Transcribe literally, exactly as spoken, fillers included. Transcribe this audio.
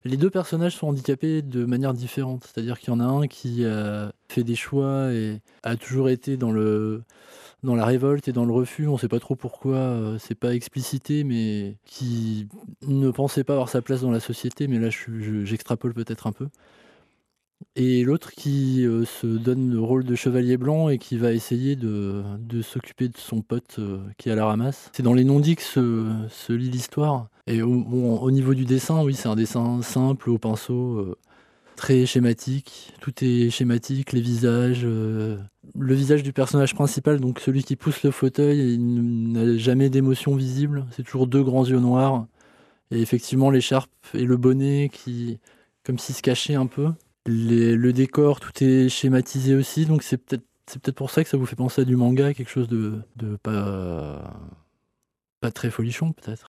Les deux personnages sont handicapés de manière différente. C'est-à-dire qu'il y en a un qui a fait des choix et a toujours été dans le dans la révolte et dans le refus. On sait pas trop pourquoi, heu, c'est pas explicité, mais qui ne pensait pas avoir sa place dans la société, mais là je suis je j'extrapole peut-être un peu. Et l'autre qui, heu, se donne le rôle de chevalier blanc et qui va essayer de de s'occuper de son pote, heu, qui est à la ramasse. C'est dans les non-dits que se se lit l'histoire et au bon, au niveau du dessin, oui, c'est un dessin simple au pinceau, heu, très schématique. Tout est schématique, les visages, heu, le visage du personnage principal, donc celui qui pousse le fauteuil, il n'a jamais d'émotion visible. C'est toujours deux grands yeux noirs et effectivement l'écharpe et le bonnet qui comme s'ils se cachaient un peu. Les le décor, tout est schématisé aussi, donc c'est peut-être c'est peut-être pour ça que ça vous fait penser à du manga, quelque chose de de pas pas très folichon peut-être?